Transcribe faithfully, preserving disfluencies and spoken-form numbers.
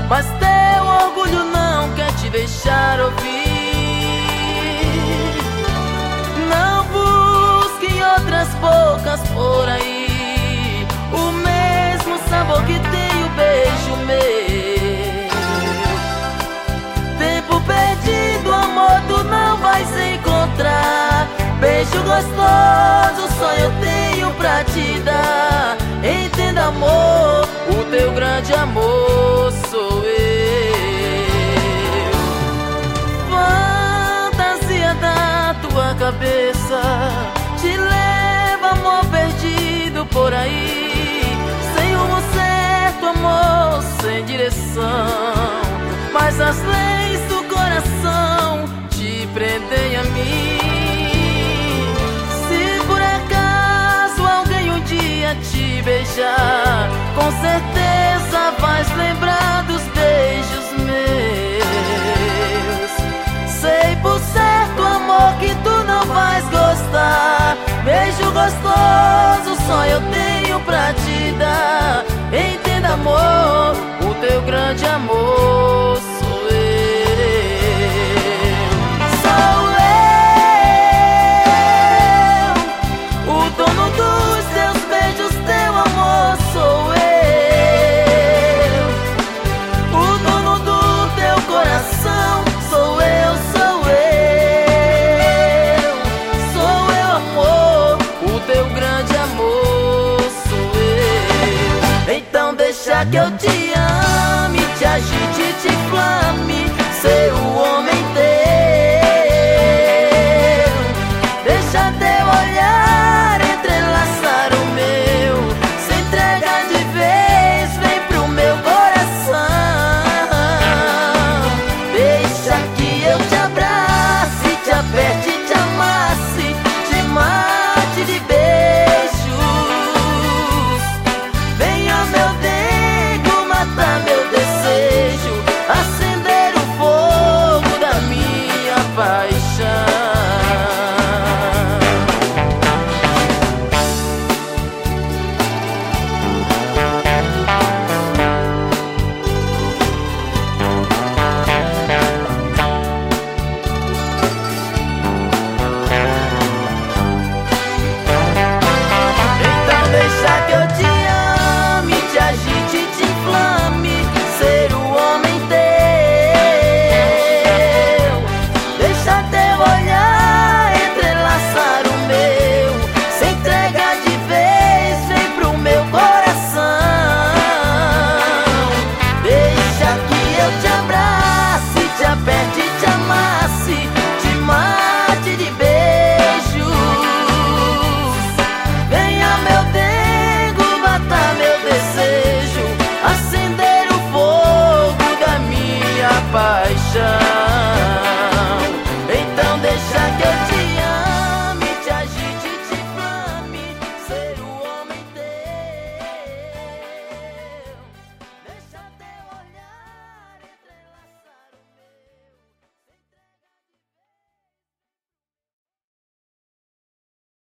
mas teu orgulho não quer te deixar ouvir. Não busque em outras bocas por aí o mesmo sabor que tem o beijo meu. Tempo perdido, amor, tu não vais encontrar. Beijo gostoso, só eu tenho pra te dar. Entenda, amor, o teu grande amor sou eu. Fantasia da tua cabeça te leva, amor, perdido por aí, sem rumo certo, amor, sem direção. Mas as leis do coração te prendem a mim. Se por acaso alguém um dia te beijar, com certeza vais lembrar dos beijos meus. Sei por certo, amor, que tu não vais gostar. Beijo gostoso, só eu tenho pra te dar. Entenda, amor, o teu grande amor sou eu. Sou eu, o dono dos teus beijos, teu amor sou eu. O dono do teu coração sou eu, sou eu. Sou eu, amor, o teu grande amor sou eu. Então deixa que eu te